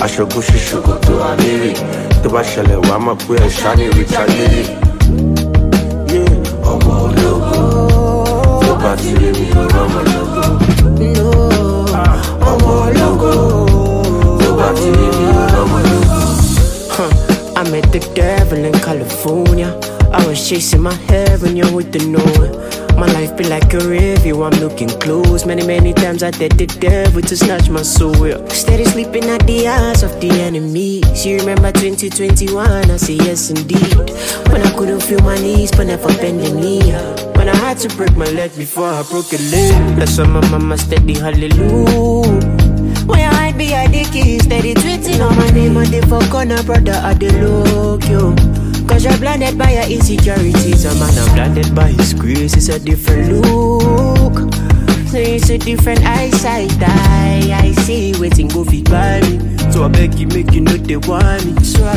aṣọ Gucci ṣòkòtò àmìrì. Tó bá ṣẹlẹ̀ wá mọ̀ pé ẹ̀ ṣá ní retaliate. Ọmọ ológo, tó bá ti rí mi ò rọ́mọ lógo. Ọmọ ológo, tó bá ti rí mi ò rọ́mọ lógo. I met the devil in California. I was chasing my heaven, you're with the knowing. My life be like a review, I'm looking close. Many times I did the devil to snatch my soul, yeah. Steady sleeping at the eyes of the enemies. You remember 2021, I say yes indeed. When I couldn't feel my knees, but never bend the knee. When I had to break my leg before I broke a leg. That's why my mama steady hallelujah. When I hide behind the keys, steady tweeting on my name on the fuck on a brother at the look, yo. Cause you're blinded by your insecurities, a man I'm blinded by his grace. It's a different look, so it's a different eyesight. I see waiting go feed by me. So I beg you, make you know they want me. So I